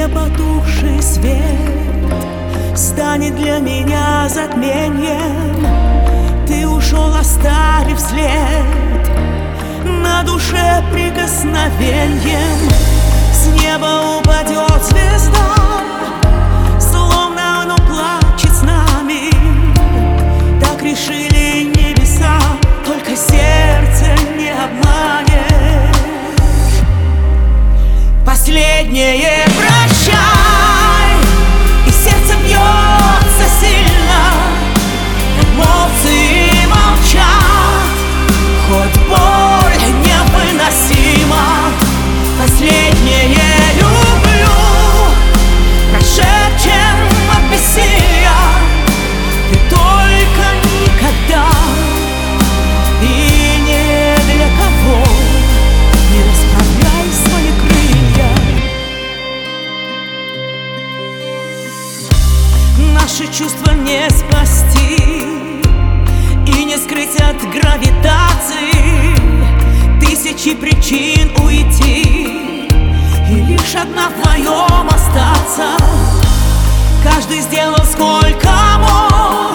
потухший свет станет для меня затмением. Ты ушел, оставив след на душе прикосновением. С неба упадет звезда, словно оно плачет с нами. Так решили небеса, только сердце не обманешь. Последнее прощай, и сердце бьется сильно. Эмоции молчат, хоть боль невыносима. Последнее люблю, прошепчем от бессилия. Ты только никогда и ни для кого не расправляй свои крылья. Наши чувства не спасти и не скрыть от гравитации. Тысячи причин уйти и лишь одна вдвоем остаться. Каждый сделал сколько мог,